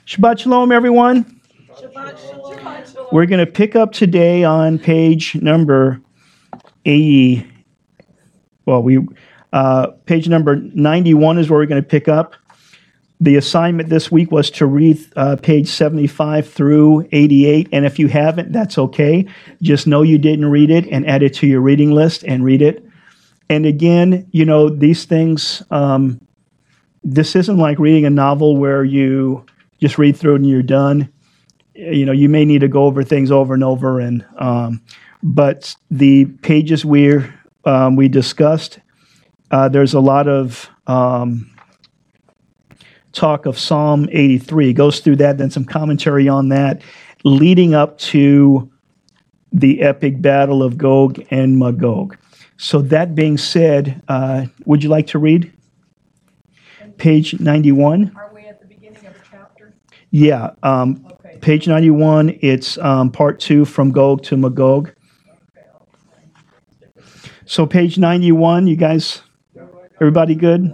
Shabbat Shalom, everyone. We're going to pick up today on page number 80. Page number 91 is where we're going to pick up. The assignment this week was to read page 75 through 88, and if you haven't, that's okay. Just know you didn't read it and add it to your reading list and read it. And again, these things, this isn't like reading a novel where you just read through it and you're done. You may need to go over things over and over, but the pages we discussed, there's a lot of talk of Psalm 83. It goes through that, then some commentary on that, leading up to the epic battle of Gog and Magog. So that being said, would you like to read page 91? Are we at the beginning of a chapter? Yeah. Okay. Page 91, it's part 2 from Gog to Magog. So page 91, you guys, everybody good?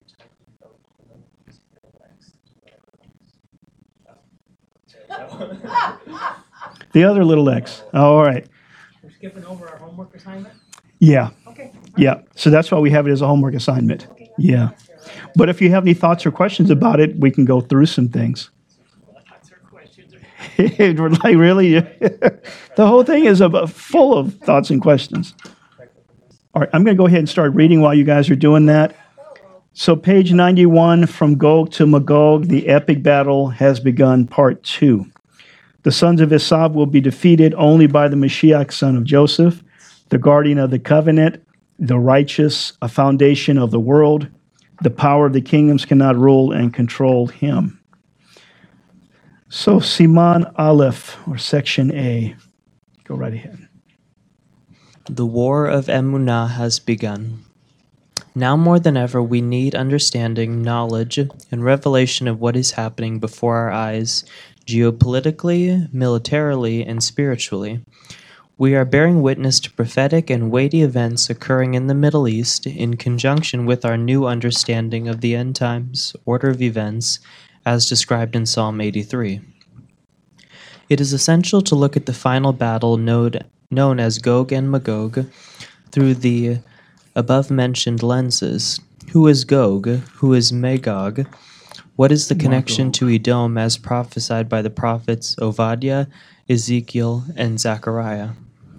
The other little X. Oh, all right. We're skipping over our homework assignment? Yeah. Okay. Yeah. So that's why we have it as a homework assignment. Yeah. But if you have any thoughts or questions about it, we can go through some things. Thoughts or questions? Like, really? The whole thing is full of thoughts and questions. All right. I'm going to go ahead and start reading while you guys are doing that. So page 91, from Gog to Magog, the epic battle has begun, part 2. The sons of Esav will be defeated only by the Mashiach, son of Joseph, the guardian of the covenant, the righteous, a foundation of the world. The power of the kingdoms cannot rule and control him. So Siman Aleph, or section A. Go right ahead. The war of Emunah has begun. Now more than ever, we need understanding, knowledge, and revelation of what is happening before our eyes, geopolitically, militarily, and spiritually. We are bearing witness to prophetic and weighty events occurring in the Middle East in conjunction with our new understanding of the end times order of events as described in Psalm 83. It is essential to look at the final battle known as Gog and Magog through the above-mentioned lenses. Who is Gog? Who is Magog? What is the connection to Edom as prophesied by the prophets Obadiah, Ezekiel, and Zechariah?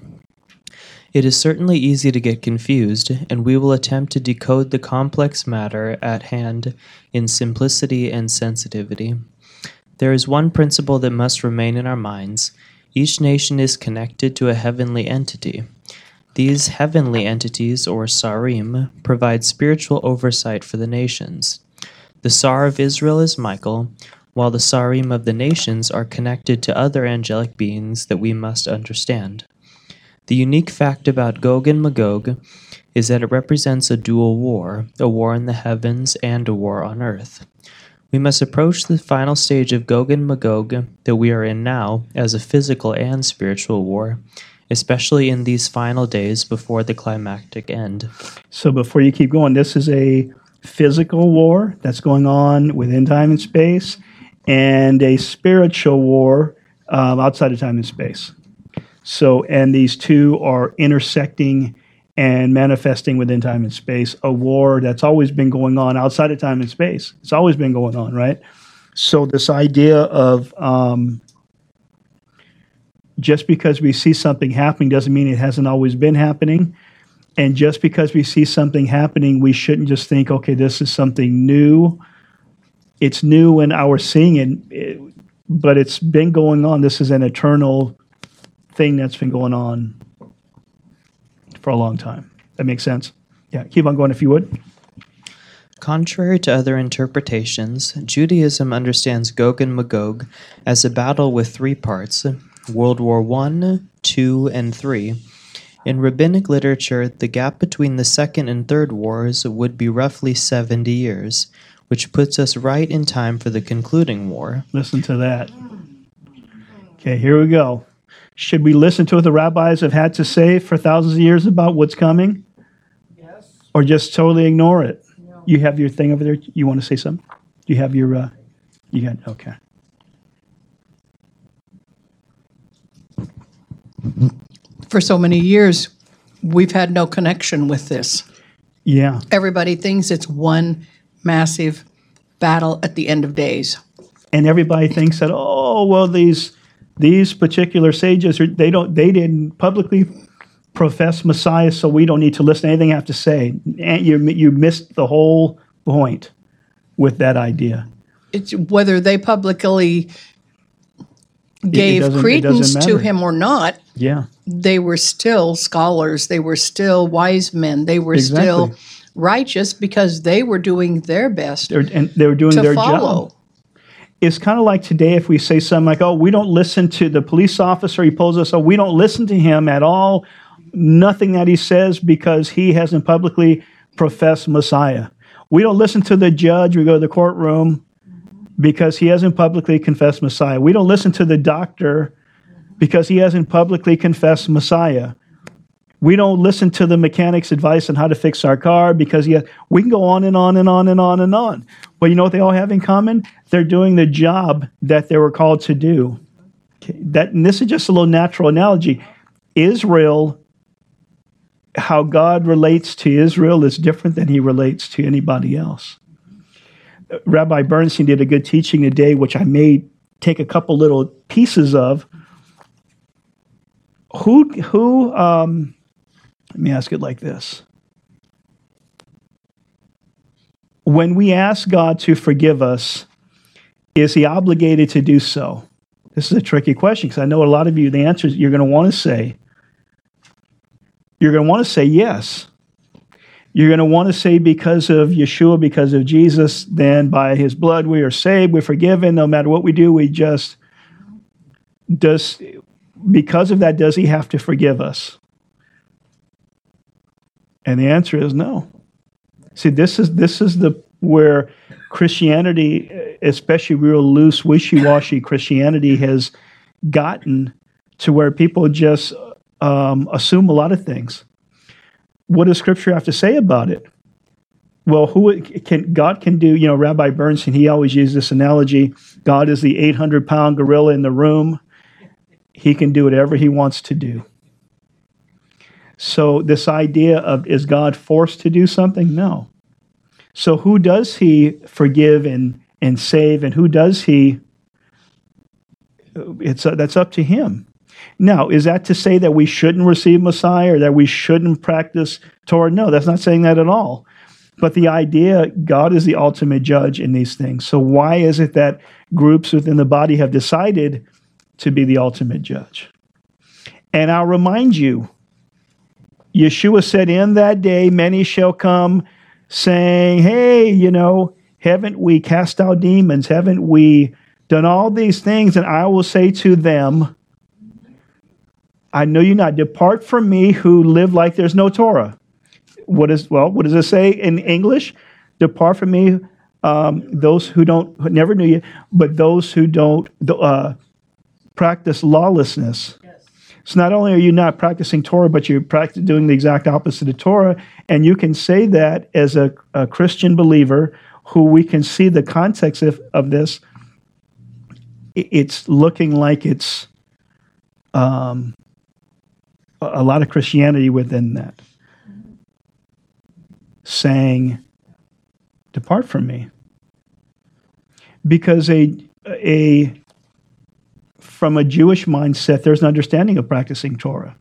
It is certainly easy to get confused, and we will attempt to decode the complex matter at hand in simplicity and sensitivity. There is one principle that must remain in our minds. Each nation is connected to a heavenly entity. These heavenly entities, or Sarim, provide spiritual oversight for the nations. The Sar of Israel is Michael, while the Sarim of the nations are connected to other angelic beings that we must understand. The unique fact about Gog and Magog is that it represents a dual war, a war in the heavens and a war on earth. We must approach the final stage of Gog and Magog that we are in now as a physical and spiritual war, especially in these final days before the climactic end. So before you keep going, this is a physical war that's going on within time and space, and a spiritual war outside of time and space. So, and these two are intersecting and manifesting within time and space, a war that's always been going on outside of time and space. It's always been going on, right? So this idea of just because we see something happening doesn't mean it hasn't always been happening. And just because we see something happening, we shouldn't just think, okay, this is something new. It's new in our seeing it, but it's been going on. This is an eternal thing that's been going on for a long time. That makes sense? Yeah, keep on going if you would. Contrary to other interpretations, Judaism understands Gog and Magog as a battle with 3 parts, World War I, II, and III. In rabbinic literature, the gap between the second and third wars would be roughly 70 years, which puts us right in time for the concluding war. Listen to that. Okay, here we go. Should we listen to what the rabbis have had to say for thousands of years about what's coming? Yes. Or just totally ignore it? No. You have your thing over there. You want to say something? Do you have your, you got, okay. for so many years, we've had no connection with this. Yeah. Everybody thinks it's one massive battle at the end of days. And everybody thinks that, oh, well, these particular sages, they didn't publicly profess Messiah, so we don't need to listen to anything I have to say. And you missed the whole point with that idea. It's whether they publicly gave doesn't credence to matter. him or not. Yeah. They were still scholars. They were still wise men. They were still Exactly. righteous because they were doing their best They were doing to their follow. job. It's kind of like today if we say something like, oh, we don't listen to the police officer, he pulls us, oh, we don't listen to him at all, nothing that he says because he hasn't publicly professed Messiah. We don't listen to the judge, we go to the courtroom because he hasn't publicly confessed Messiah. We don't listen to the doctor because he hasn't publicly confessed Messiah. We don't listen to the mechanic's advice on how to fix our car because we can go on and on and on and on and on. But you know what they all have in common? They're doing the job that they were called to do. Okay, and this is just a little natural analogy. Israel, how God relates to Israel is different than he relates to anybody else. Rabbi Bernstein did a good teaching today, which I may take a couple little pieces of. Let me ask it like this. When we ask God to forgive us, is he obligated to do so? This is a tricky question because I know a lot of you, the answer is you're going to want to say yes. You're going to want to say because of Yeshua, because of Jesus, then by his blood we are saved, we're forgiven. No matter what we do, because of that, does he have to forgive us? And the answer is no. See, this is where Christianity, especially real loose, wishy-washy Christianity, has gotten to where people just assume a lot of things. What does Scripture have to say about it? Well, God can do, Rabbi Bernstein, he always used this analogy. God is the 800-pound gorilla in the room. He can do whatever he wants to do. So this idea of, is God forced to do something? No. So who does he forgive and save, and who does he? That's up to him. Now, is that to say that we shouldn't receive Messiah or that we shouldn't practice Torah? No, that's not saying that at all. But the idea, God is the ultimate judge in these things. So why is it that groups within the body have decided to be the ultimate judge? And I'll remind you, Yeshua said, in that day, many shall come saying, hey, haven't we cast out demons? Haven't we done all these things? And I will say to them, I know you not. Depart from me who live like there's no Torah. What does it say in English? Depart from me, those who never knew you, but those who don't practice lawlessness. So not only are you not practicing Torah, but you're doing the exact opposite of Torah. And you can say that as a Christian believer who we can see the context of this. It's looking like it's a lot of Christianity within that. Saying, depart from me. Because from a Jewish mindset, there's an understanding of practicing Torah.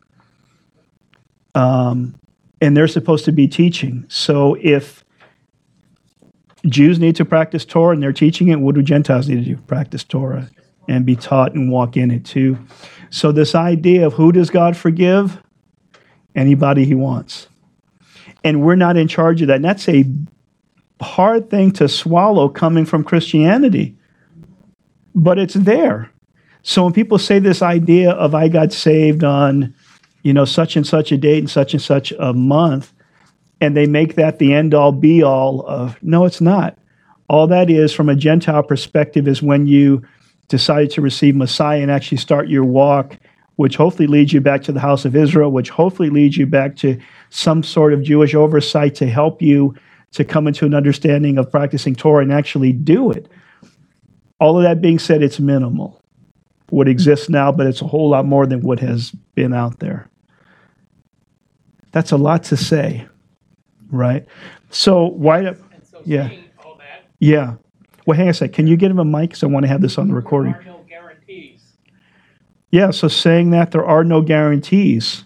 And they're supposed to be teaching. So if Jews need to practice Torah and they're teaching it, what do Gentiles need to do? Practice Torah and be taught and walk in it too. So this idea of who does God forgive? Anybody he wants. And we're not in charge of that. And that's a hard thing to swallow coming from Christianity. But it's there. So when people say this idea of I got saved on, such and such a date and such a month, and they make that the end all be all of, no, it's not. All that is from a Gentile perspective is when you decided to receive Messiah and actually start your walk, which hopefully leads you back to the house of Israel, which hopefully leads you back to some sort of Jewish oversight to help you to come into an understanding of practicing Torah and actually do it. All of that being said, it's minimal. What exists now, but it's a whole lot more than what has been out there. That's a lot to say, right? So why? And so Yeah. saying all that, Yeah. Well, hang on a sec. Can you get him a mic? Because I want to have this on the recording. there are no guarantees. Yeah. So saying that there are no guarantees.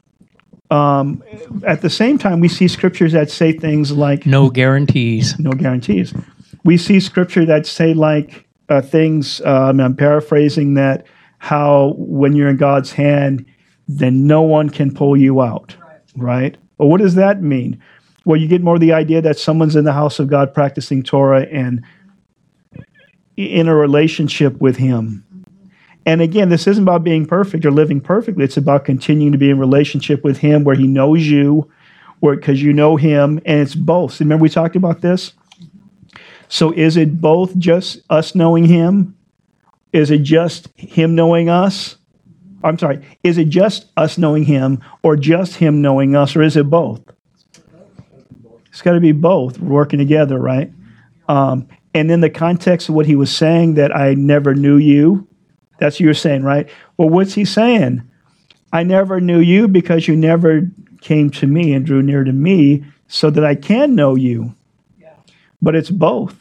At the same time, we see scriptures that say things like No guarantees. no guarantees. We see scripture that say like things. I'm paraphrasing that. How when you're in God's hand, then no one can pull you out. Right? Well, what does that mean? Well, you get more the idea that someone's in the house of God practicing Torah and in a relationship with Him. And again, this isn't about being perfect or living perfectly. It's about continuing to be in relationship with Him where He knows you, because you know Him, and it's both. Remember we talked about this? So is it both just us knowing Him? Is it just Him knowing us? I'm sorry. Is it just us knowing Him or just Him knowing us, or is it both? It's got to be both working together, right? And in the context of what he was saying, that I never knew you, that's what you're saying, right? Well, what's he saying? I never knew you because you never came to me and drew near to me so that I can know you. Yeah. But it's both.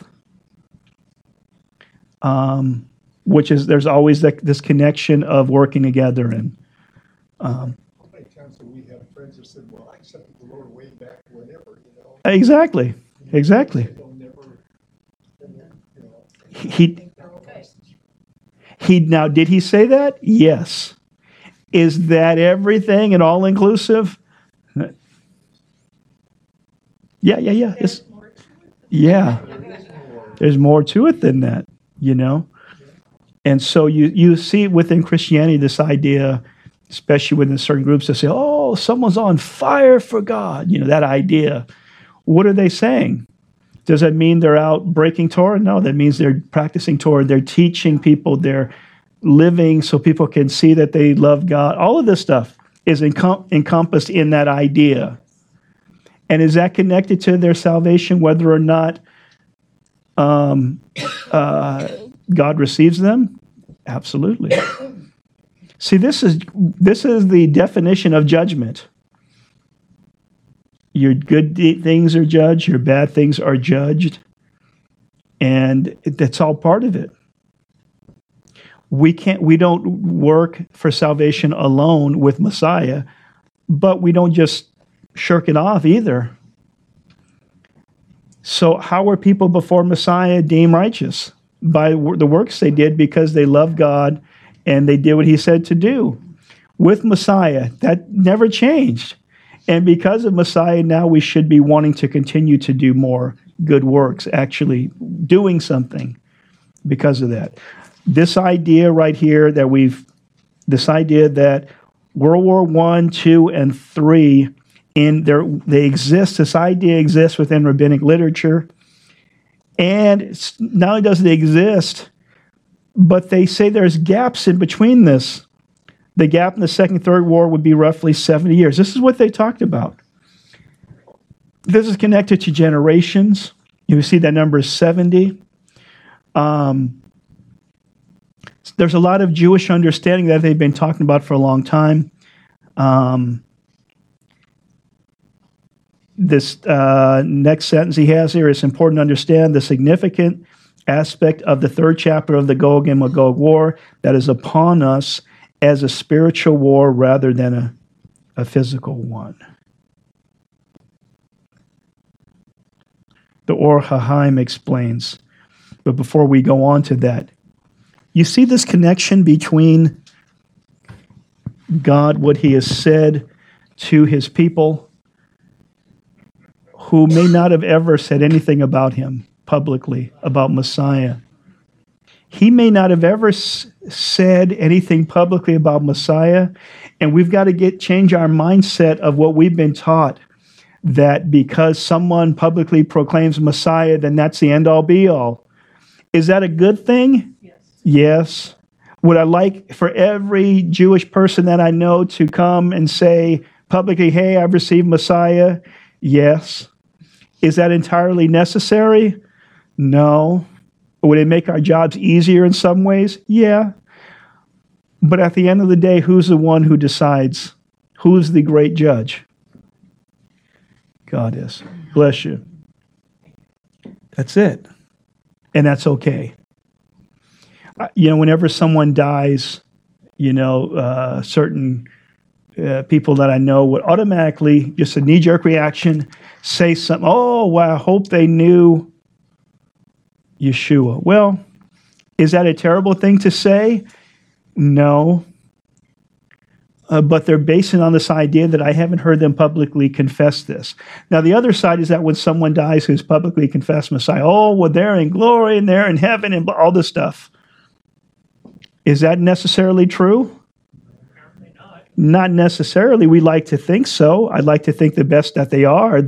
Which is, there's always this connection of working together. And How many times have we had friends that said, well, I accepted the Lord way back whenever, exactly. They'll never, He now, did he say that? Yes. Is that everything and all inclusive? Yeah. Yeah. There's more to it than that, And so you see within Christianity this idea, especially within certain groups that say, oh, someone's on fire for God, that idea. What are they saying? Does that mean they're out breaking Torah? No, that means they're practicing Torah. They're teaching people. They're living so people can see that they love God. All of this stuff is encompassed in that idea. And is that connected to their salvation, whether or not God receives them? Absolutely. See, this is the definition of judgment. Your good things are judged, your bad things are judged, and that's all part of it. We don't work for salvation alone with Messiah, but we don't just shirk it off either. So how were people before Messiah deemed righteous? By the works they did because they loved God and they did what He said to do. With Messiah, that never changed. And because of Messiah, now we should be wanting to continue to do more good works, actually doing something because of that. This idea right here this idea that World War I, II, and III, they exist, this idea exists within rabbinic literature. And not only does it exist, but they say there's gaps in between this. The gap in the Second and Third War would be roughly 70 years. This is what they talked about. This is connected to generations. You see that number is 70. There's a lot of Jewish understanding that they've been talking about for a long time. This next sentence he has here, it's important to understand the significant aspect of the third chapter of the Gog and Magog war that is upon us as a spiritual war rather than a physical one. The Or HaHaim explains, but before we go on to that, you see this connection between God, what He has said to His people, who may not have ever said anything about Him publicly, about Messiah. He may not have ever said anything publicly about Messiah, and we've got to change our mindset of what we've been taught, that because someone publicly proclaims Messiah, then that's the end-all, be-all. Is that a good thing? Yes. Yes. Would I like for every Jewish person that I know to come and say publicly, hey, I've received Messiah? Yes. Is that entirely necessary? No. Would it make our jobs easier in some ways? Yeah. But at the end of the day, who's the one who decides? Who's the great judge? God is. Bless you. That's it. And that's okay. Whenever someone dies, certain people that I know would automatically, just a knee-jerk reaction, say something, oh, well, I hope they knew Yeshua. Well, is that a terrible thing to say? No. But they're basing on this idea that I haven't heard them publicly confess this. Now, the other side is that when someone dies who's publicly confessed Messiah, oh, well, they're in glory and they're in heaven and all this stuff. Is that necessarily true? Apparently not. Not necessarily. We like to think so. I'd like to think the best that they are,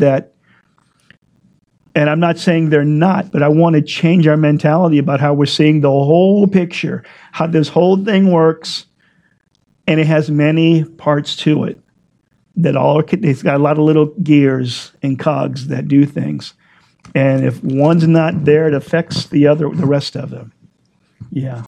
and I'm not saying they're not, but I want to change our mentality about how we're seeing the whole picture, how this whole thing works. And it has many parts to it it's got a lot of little gears and cogs that do things. And if one's not there, it affects the rest of them. Yeah.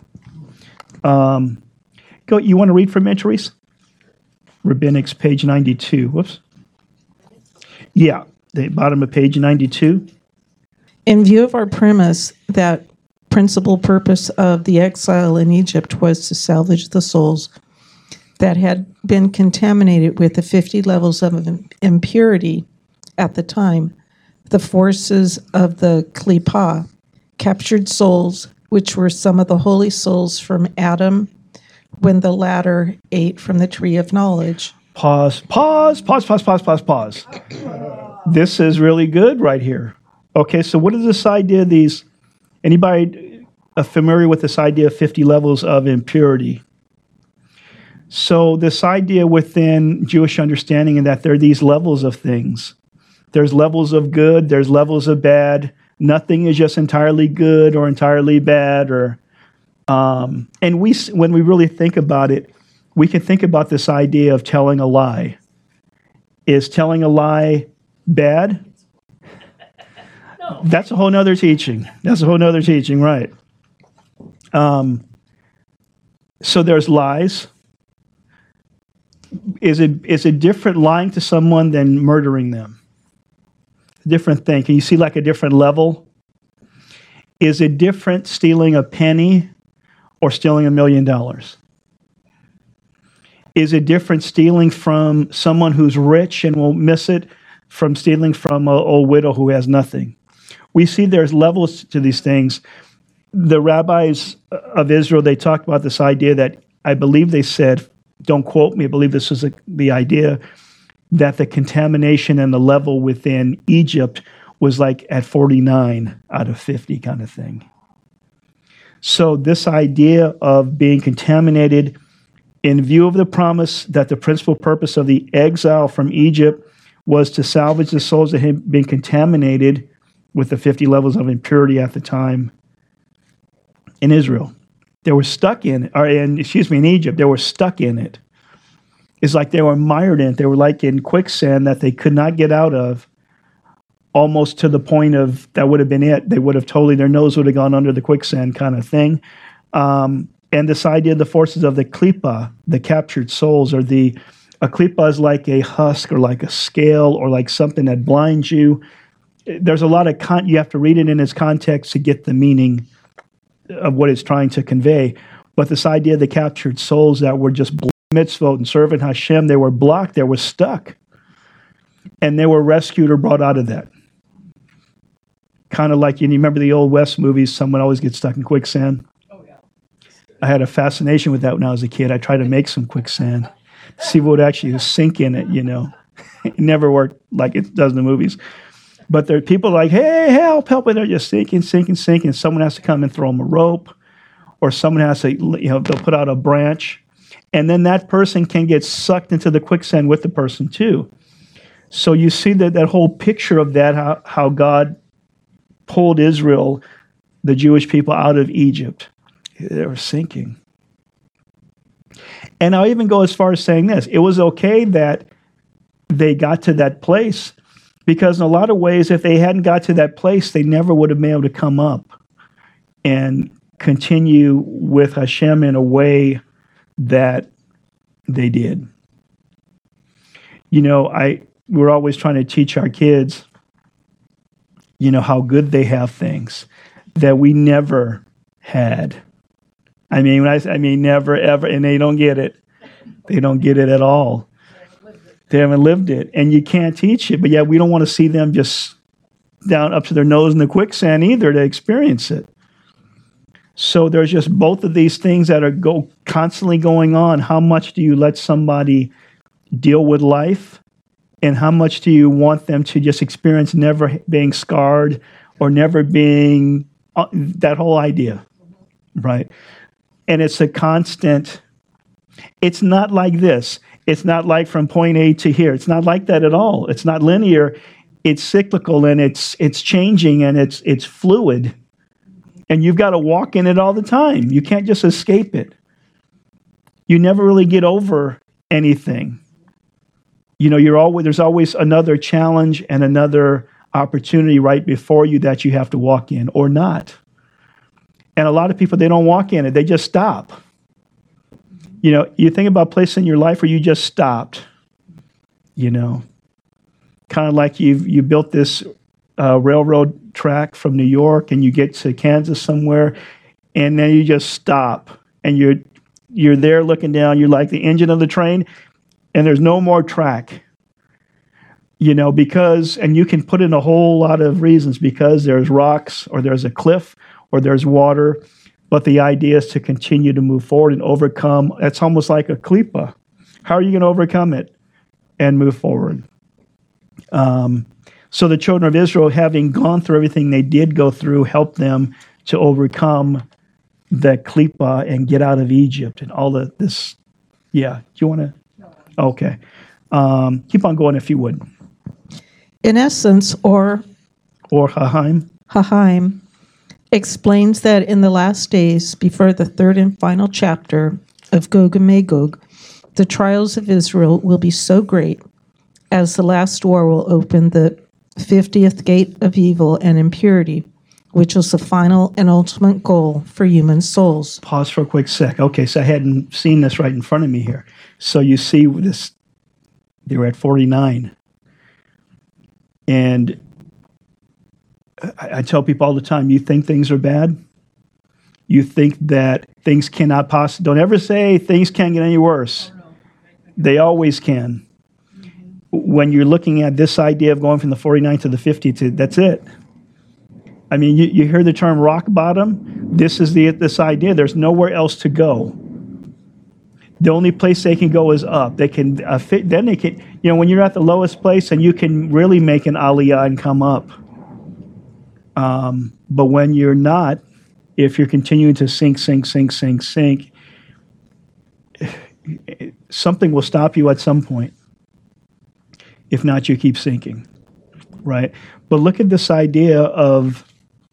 You want to read from Entries? Rabbinics, page 92. Whoops. Yeah, the bottom of page 92. In view of our premise that principal purpose of the exile in Egypt was to salvage the souls that had been contaminated with the 50 levels of impurity at the time, the forces of the Klippa captured souls, which were some of the holy souls from Adam when the latter ate from the tree of knowledge. Pause. This is really good right here. Okay, so what is this idea of anybody familiar with this idea of 50 levels of impurity? So this idea within Jewish understanding and that there are these levels of things. There's levels of good, there's levels of bad. Nothing is just entirely good or entirely bad. And when we really think about it, we can think about this idea of telling a lie. Is telling a lie bad? No. That's a whole nother teaching. Right. So there's lies. Is it different lying to someone than murdering them? Different thing. Can you see like a different level? Is it different stealing a penny or stealing $1 million? Is it different stealing from someone who's rich and will miss it from stealing from an old widow who has nothing? We see there's levels to these things. The rabbis of Israel, they talked about this idea that I believe they said, don't quote me, I believe this was the idea that the contamination and the level within Egypt was like at 49 out of 50 kind of thing. So this idea of being contaminated in view of the promise that the principal purpose of the exile from Egypt was to salvage the souls that had been contaminated with the 50 levels of impurity at the time in Israel. They were stuck in it, in Egypt, they were stuck in it. It's like they were mired in it. They were like in quicksand that they could not get out of, almost to the point of that would have been it. They would have their nose would have gone under the quicksand kind of thing. And this idea of the forces of the Klippa, the captured souls, or a Klippa is like a husk or like a scale or like something that blinds you. There's a lot of you have to read it in its context to get the meaning of what it's trying to convey. But this idea of the captured souls that were just mitzvot and serving Hashem, they were blocked, they were stuck. And they were rescued or brought out of that. Kind of like, you remember the old West movies, someone always gets stuck in quicksand? Oh, yeah. I had a fascination with that when I was a kid. I tried to make some quicksand, see what would actually sink in it, It never worked like it does in the movies. But there are people like, hey, help, and they're just sinking. Someone has to come and throw them a rope, or someone has to, they'll put out a branch, and then that person can get sucked into the quicksand with the person too. So you see that whole picture of that, how God pulled Israel, the Jewish people, out of Egypt. They were sinking. And I'll even go as far as saying this. It was okay that they got to that place, because in a lot of ways, if they hadn't got to that place, they never would have been able to come up and continue with Hashem in a way that they did. we're always trying to teach our kids, how good they have things that we never had. I mean, never, ever, and they don't get it. They don't get it at all. They haven't lived it, and you can't teach it. But yet we don't want to see them just down up to their nose in the quicksand either to experience it. So there's just both of these things that are constantly going on. How much do you let somebody deal with life, and how much do you want them to just experience never being scarred or never being that whole idea, right? And it's a constant. It's not like this. It's not like from point A to here. It's not like that at all. It's not linear. It's cyclical, and it's changing, and it's fluid. And you've got to walk in it all the time. You can't just escape it. You never really get over anything. There's always another challenge and another opportunity right before you that you have to walk in or not. And a lot of people, they don't walk in it. They just stop. You think about places in your life where you just stopped, kind of like you built this railroad track from New York, and you get to Kansas somewhere, and then you just stop, and you're there looking down. You're like the engine of the train, and there's no more track. Because, and you can put in a whole lot of reasons, because there's rocks, or there's a cliff, or there's water. But the idea is to continue to move forward and overcome. It's almost like a klipa. How are you going to overcome it and move forward? So the children of Israel, having gone through everything they did go through, helped them to overcome the klipa and get out of Egypt and all of this. Yeah, do you want to? Okay. Keep on going if you would. In essence, or Hahaim, explains that in the last days, before the third and final chapter of Gog and Magog, the trials of Israel will be so great as the last war will open the 50th gate of evil and impurity, which is the final and ultimate goal for human souls. Pause for a quick sec. Okay, so I hadn't seen this right in front of me here. So you see this, they were at 49. And I tell people all the time, you think things are bad? You think that things cannot possibly, don't ever say things can't get any worse. They always can. When you're looking at this idea of going from the 49 to the 50, that's it. I mean, you hear the term rock bottom. This is this idea. There's nowhere else to go. The only place they can go is up. They can then they can, when you're at the lowest place, and you can really make an aliyah and come up. But when you're not, if you're continuing to sink, something will stop you at some point. If not, you keep sinking, right? But look at this idea of,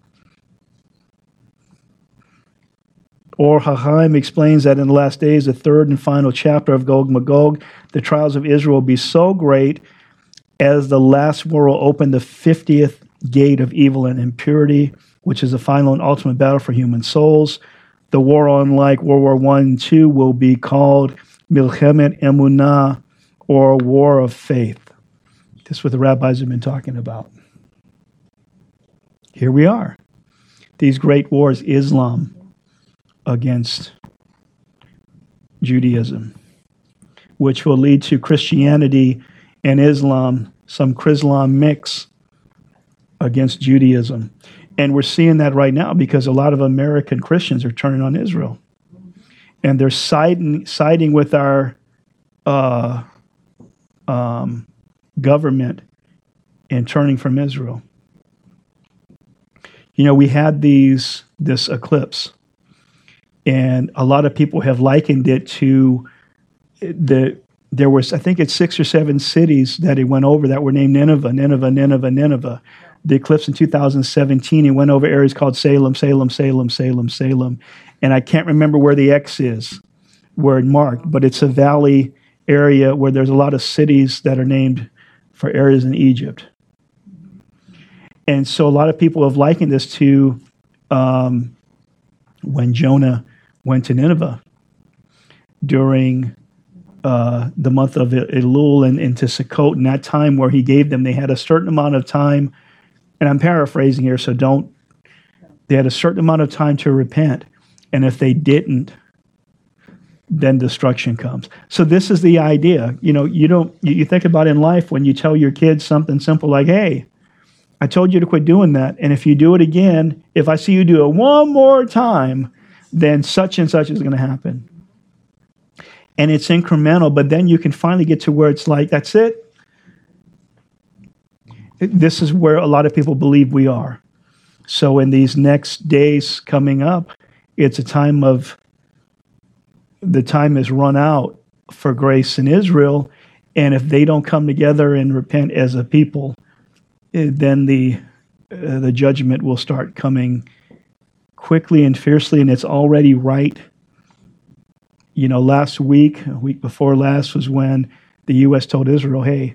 Or Hachaim explains that in the last days, the third and final chapter of Gog Magog, the trials of Israel will be so great as the last war will open the 50th gate of evil and impurity, which is the final and ultimate battle for human souls. The war, unlike World War I and II, will be called Milchemet Emunah, or War of Faith. This is what the rabbis have been talking about. Here we are. These great wars, Islam against Judaism, which will lead to Christianity and Islam, some Chrislam mix against Judaism. And we're seeing that right now because a lot of American Christians are turning on Israel. And they're siding with our government and turning from Israel. We had this eclipse, and a lot of people have likened it to there was, I think it's 6 or 7 cities that it went over that were named Nineveh. The eclipse in 2017, it went over areas called Salem. And I can't remember where the X is, where it marked, but it's a valley area where there's a lot of cities that are named for areas in Egypt. And so a lot of people have likened this to when Jonah went to Nineveh during the month of Elul and to Sukkot, and that time where he gave them, they had a certain amount of time, and I'm paraphrasing here, so they had a certain amount of time to repent, and if they didn't, then destruction comes. So this is the idea. You think about in life when you tell your kids something simple like, hey, I told you to quit doing that, and if you do it again, if I see you do it one more time, then such and such is going to happen. And it's incremental, but then you can finally get to where it's like, that's it. This is where a lot of people believe we are. So in these next days coming up, it's a time the time has run out for grace in Israel. And if they don't come together and repent as a people, then the judgment will start coming quickly and fiercely, and it's already right. Last week, a week before last, was when the U.S. told Israel, hey,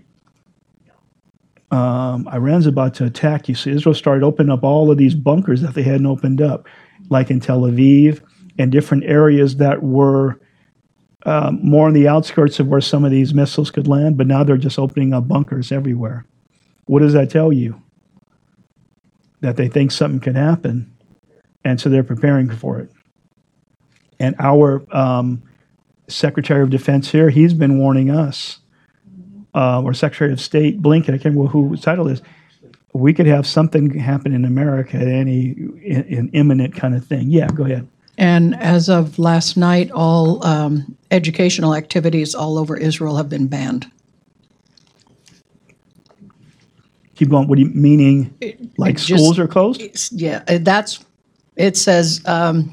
Iran's about to attack you. So Israel started opening up all of these bunkers that they hadn't opened up, like in Tel Aviv and different areas that were more on the outskirts of where some of these missiles could land, but now they're just opening up bunkers everywhere. What does that tell you? That they think something can happen, and so they're preparing for it. And our Secretary of Defense here, he's been warning us, or Secretary of State Blinken, I can't remember who his title is, we could have something happen in America at an imminent kind of thing. Yeah, go ahead. And as of last night, all educational activities all over Israel have been banned. Keep going. What do you meaning? Like schools are closed? It says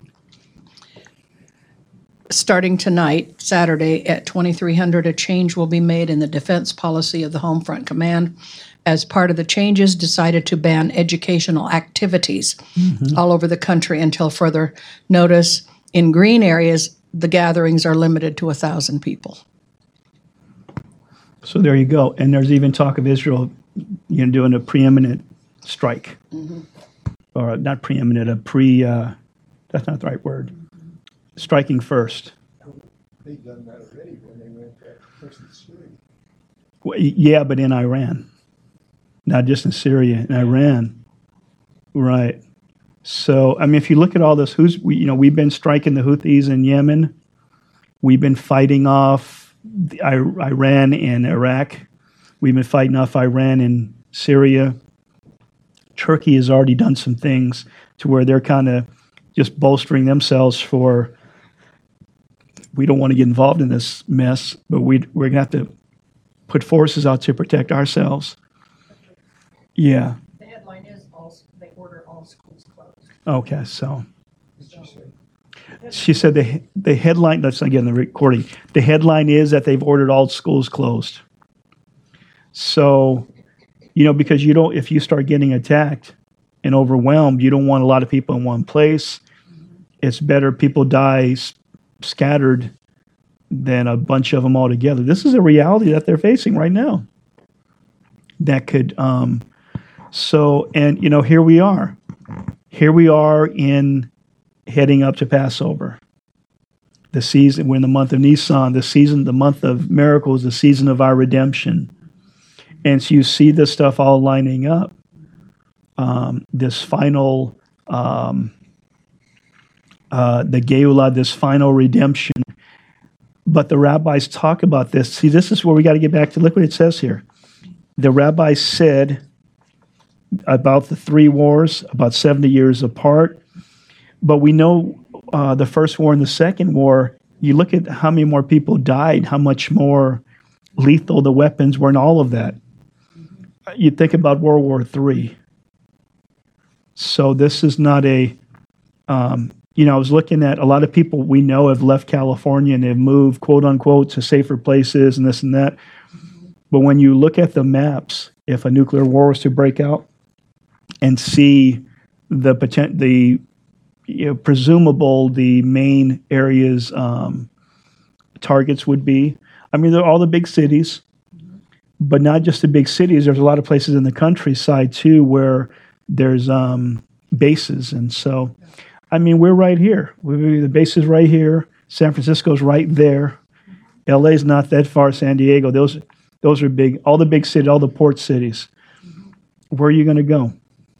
starting tonight, Saturday at 2300, a change will be made in the defense policy of the Home Front Command. As part of the changes, decided to ban educational activities all over the country until further notice. In green areas, the gatherings are limited to 1,000 people. So there you go. And there's even talk of Israel, doing a preeminent strike, or not preeminent, that's not the right word. Striking first. They've done that already when they went first in Syria. Well, yeah, but in Iran, not just in Syria, in Iran, right? So, I mean, if you look at all this, we've been striking the Houthis in Yemen. We've been fighting off Iran and Iraq. We've been fighting off Iran and Syria. Turkey has already done some things to where they're kind of just bolstering themselves for, we don't want to get involved in this mess, but we're going to have to put forces out to protect ourselves. Yeah. The headline is they order all schools closed. Okay, so she said the headline, that's again the recording, the headline is that they've ordered all schools closed. So, because if you start getting attacked and overwhelmed, you don't want a lot of people in one place. It's better people die scattered than a bunch of them all together. This is a reality that they're facing right now. That could, here we are. Here we are in heading up to Passover. The season, we're in the month of Nisan, the month of miracles, the season of our redemption. And so you see this stuff all lining up. This final, the Geulah, this final redemption. But the rabbis talk about this. See, this is where we got to get back to. Look what it says here. The rabbis said about the three wars, about 70 years apart. But we know the first war and the second war, you look at how many more people died, how much more lethal the weapons were, and all of that. You think about World War III. So this is not I was looking at a lot of people we know have left California and have moved, quote unquote, to safer places and this and that. But when you look at the maps, if a nuclear war was to break out and see the presumable the main areas targets would be, I mean, they're all the big cities, but not just the big cities. There's a lot of places in the countryside too where there's bases. And so, I mean, we're right here. The base is right here. San Francisco's right there. LA's not that far. San Diego, those are big. All the big cities, all the port cities. Where are you going to go?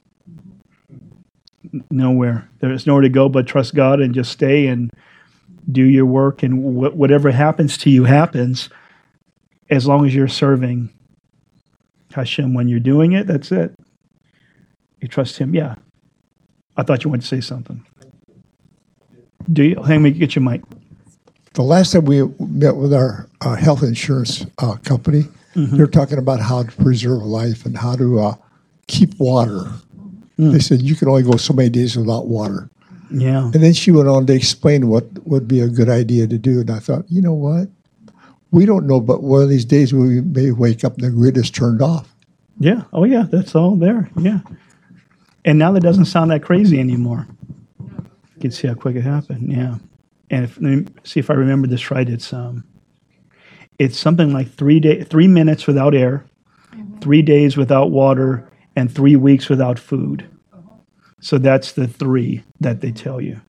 Nowhere. There's nowhere to go but trust God and just stay and do your work. And whatever happens to you happens, as long as you're serving Hashem when you're doing it. That's it. You trust Him. Yeah. I thought you wanted to say something. Do you? Hang on, let me get your mic. The last time we met with our health insurance company, they're talking about how to preserve life and how to keep water. They said you can only go so many days without water. Yeah. And then she went on to explain what would be a good idea to do. And I thought, you know what? We don't know, but one of these days we may wake up and the grid is turned off. Yeah. Oh, yeah. That's all there. Yeah. And now that doesn't sound that crazy anymore. You can see how quick it happened. Yeah. And let me see if I remember this right. It's something like 3 minutes without air, 3 days without water, and 3 weeks without food. So that's the 3 that they tell you.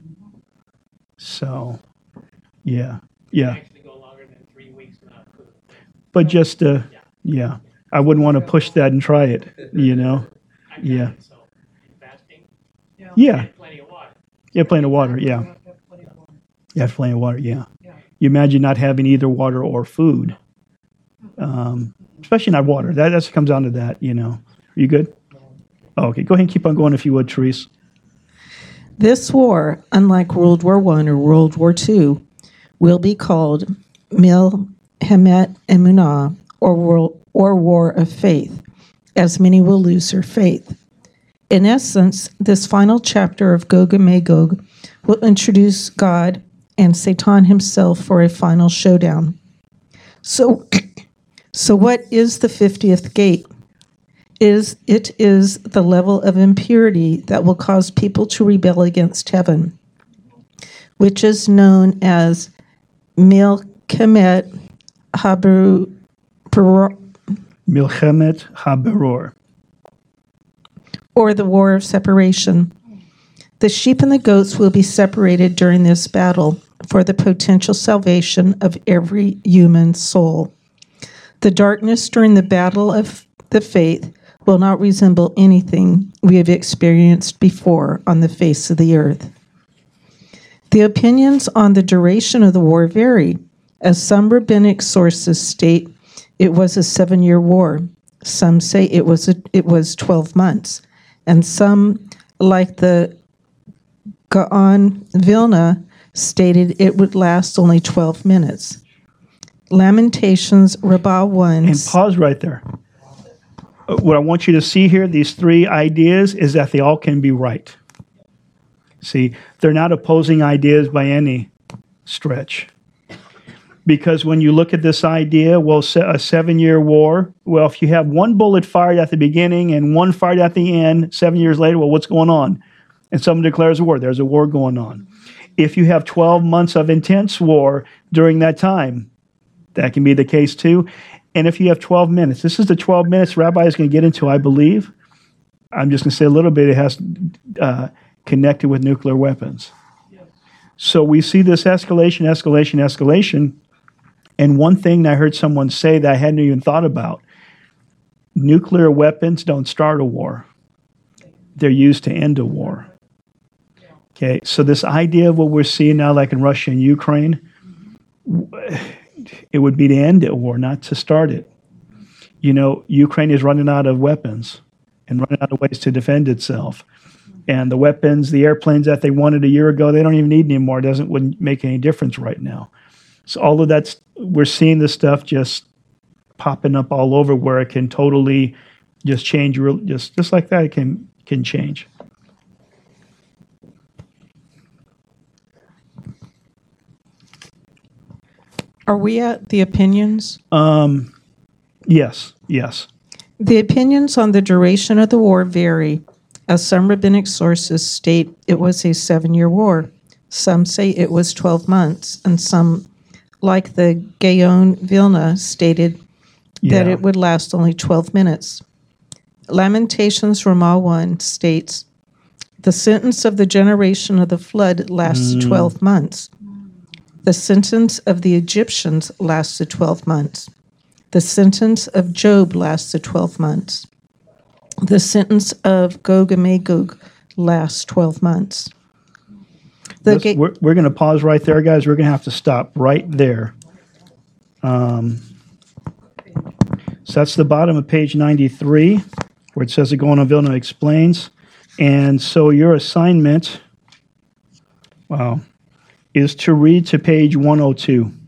So, yeah. Actually go longer than 3 weeks without food. But just, yeah. I wouldn't want to push that and try it, you know? I got Yeah. it, so fasting. Yeah. And plenty of water. Yeah, plenty of water, yeah. Yeah, plenty of water, yeah. You imagine not having either water or food. Especially not water. That comes down to that, you know. Are you good? Oh, okay, go ahead and keep on going if you would, Therese. This war, unlike World War I or World War II, will be called Milhemet Emunah, or War of Faith, as many will lose their faith. In essence, this final chapter of Gog and Magog will introduce God and Satan himself for a final showdown. So what is the 50th gate? It is the level of impurity that will cause people to rebel against heaven, which is known as Milchemet Haberur, Milchemet HaBeror. or the War of Separation. The sheep and the goats will be separated during this battle for the potential salvation of every human soul. The darkness during the battle of the faith will not resemble anything we have experienced before on the face of the earth. The opinions on the duration of the war vary, as some rabbinic sources state it was a 7-year war. Some say it was 12 months, and some, like the Gaon Vilna, stated it would last only 12 minutes. Lamentations, Rabbah 1. And pause right there. What I want you to see here, these 3 ideas, is that they all can be right. See, they're not opposing ideas by any stretch. Because when you look at this idea, well, a 7-year war, well, if you have 1 bullet fired at the beginning and 1 fired at the end, 7 years later, well, what's going on? And someone declares a war. There's a war going on. If you have 12 months of intense war during that time, that can be the case too. And if you have 12 minutes, this is the 12 minutes Rabbi is going to get into, I believe. I'm just going to say a little bit. It has connected with nuclear weapons. So we see this escalation. And one thing that I heard someone say that I hadn't even thought about, nuclear weapons don't start a war. They're used to end a war. Okay, so this idea of what we're seeing now, like in Russia and Ukraine, it would be to end a war, not to start it. You know, Ukraine is running out of weapons and running out of ways to defend itself. And the weapons, the airplanes that they wanted a year ago, they don't even need anymore. It wouldn't make any difference right now. So all of that's, we're seeing this stuff just popping up all over where it can totally just change, just like that, it can change. Are we at the opinions? Yes. The opinions on the duration of the war vary, as some rabbinic sources state it was a 7-year war. Some say it was 12 months, and some, like the Gaon Vilna, stated that Yeah. it would last only 12 minutes. Lamentations, Ramah 1, states, the sentence of the generation of the flood lasts 12 months. The sentence of the Egyptians lasted 12 months. The sentence of Job lasted 12 months. The sentence of Gog and Magog lasts 12 months. We're going to pause right there, guys. We're going to have to stop right there. So that's the bottom of page 93, where it says Agona Vilna explains. And so your assignment, is to read to page 102.